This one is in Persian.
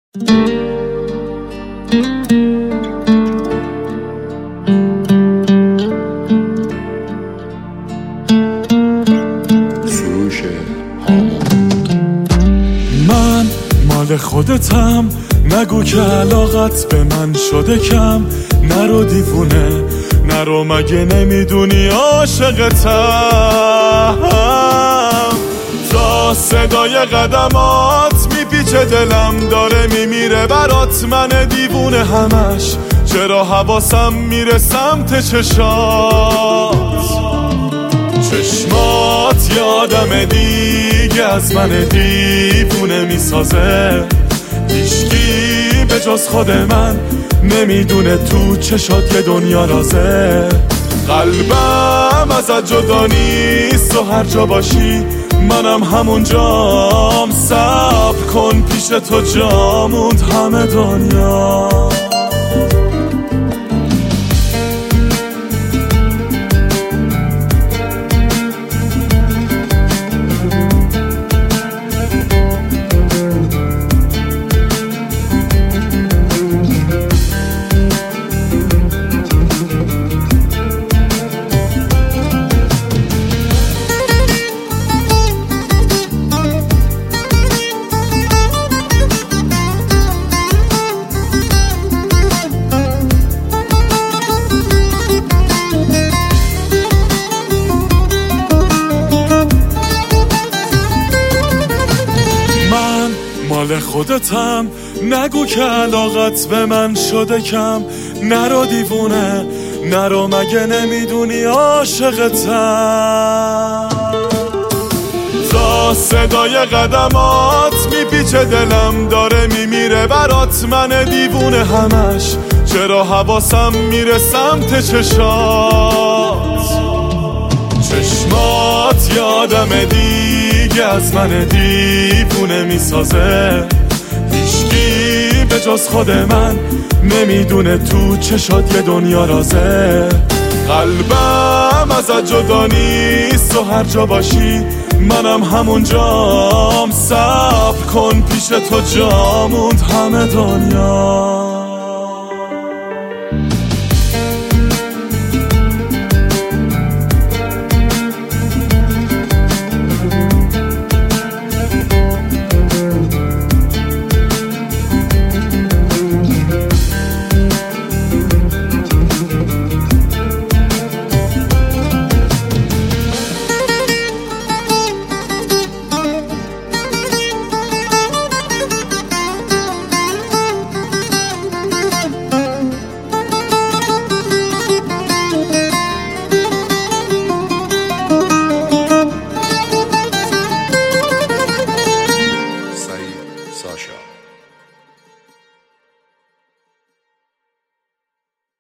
سروش هامون. من مال خودتم، نگو که علاقت به من شده کم. نرو دیوونه، نرو مگه نمیدونی عاشقتم. تا صدای قدمات میپیچه دلم، داره میمیره برات من دیوونه همش. چرا حواسم میره سمت چشمات یادم دیگه از من دیوونه میسازه. هیچکی به جز خود من نمیدونه تو چشات یه دنیا رازه. قلبم ازت جدا نیست و هر جا باشی منم همونجام. صبر کن پیش تو جا موند همه دنیا. مال خودتم، نگو که علاقت به من شده کم. نرو دیوونه، نرو مگه نمیدونی عاشقتم. تا صدای قدمات میپیچه دلم، داره میمیره برات من دیوونه همش. چرا حواسم میره سمت چشمات یادم دیگه از من دیوونه میسازه. هیچکی به جز خود من نمیدونه تو چشات یه دنیا رازه. قلبم ازت جدا نیست و هر جا باشی منم همونجام. صبر کن پیش تو جا موند همه دنیا. Sasha.